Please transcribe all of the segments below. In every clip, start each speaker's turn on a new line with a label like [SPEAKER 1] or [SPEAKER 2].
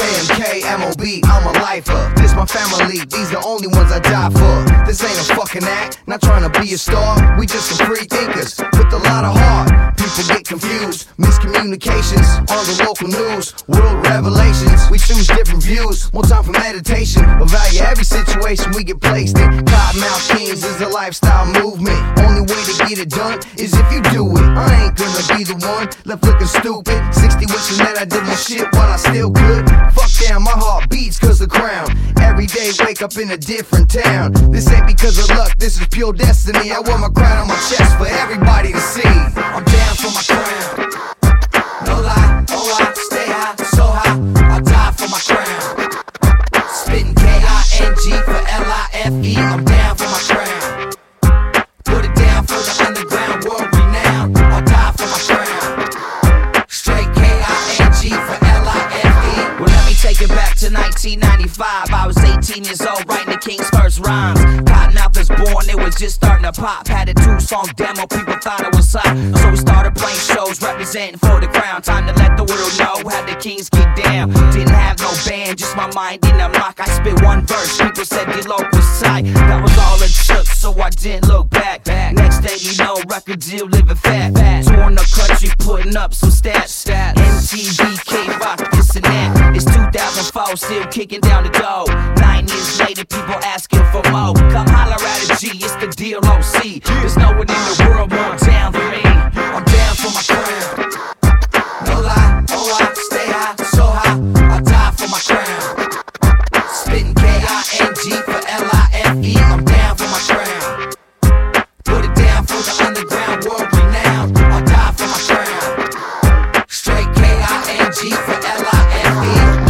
[SPEAKER 1] KMK, MOB, I'm a lifer. This my family, these the only ones I die for. This ain't a fucking act, not trying to be a star. We just some free thinkers with a lot of heart. People get confused, miscommunications on the local news, world revelations. We choose different views, more time for meditation. Evaluate every situation we get placed in. Cottonmouth Kings is a lifestyle movement. Only way to get it done is if you do it. I ain't gonna be the one left looking stupid. 60 wishing that I did my shit while I still could. Fuck down, my heart beats cause the crown. Every day wake up in a different town. This ain't because of luck, this is pure destiny. I wear my crown on my chest for everybody to see. I'm down for my crown. No lie, oh I stay high, so high, I die for my crown. Spitting K-I-N-G for L-I-F-E, I'm down for my crown. Put it down for the underground, world renowned, I'll die for my crown. Straight K-I-N-G for L-I-F-E.
[SPEAKER 2] Well, let me take it back to 1995. I was 18 years old, writing the King's first rhymes. Cottonmouth was born, it was just starting to pop. Had a 2-song demo, people thought it was hot. So we started playing shows, representing for the crown. Time to let the world know how the Kings get down. Didn't have no band, just my mind in a mock. I spit one verse, people said D-Lo was tight. That was all it took, so I didn't look back. Next day, you know, record deal, living fat. Touring the country, putting up some stats. MTV, K-Rock, this and that. It's 2004, still kicking down the door. 9 years later, people asking for more. Come holler at a G, it's the D-L-O-C. There's no one in the world more down for me.
[SPEAKER 1] I'm down for my crown. No lie, oh I stay high, so high, I die for my crown. Spitting K-I-N-G for L-I-F-E, I'm down for my crown. Put it down for the underground, world renowned, I'll die for my crown. Straight K-I-N-G for L-I-F-E.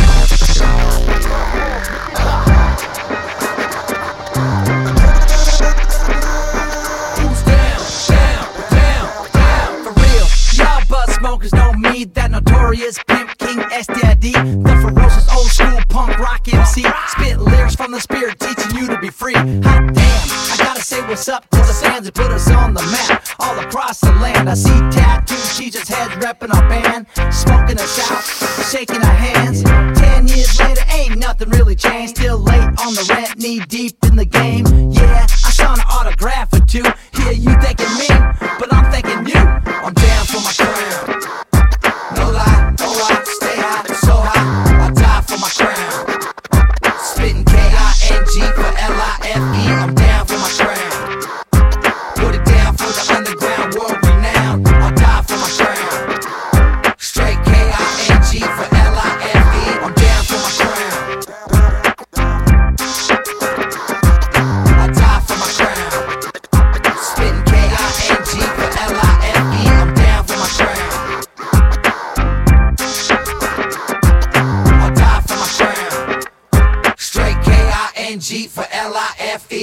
[SPEAKER 2] Smokers know me, that notorious pimp king SDID, the ferocious old school punk rock MC. Spit lyrics from the spirit, teaching you to be free. Hot damn, I gotta say what's up to the fans that put us on the map all across the land. I see tattooed teachers' heads repping our band, smoking us out, shaking our hands. 10 years later, ain't nothing really changed. Still late on the rent, knee deep in the game.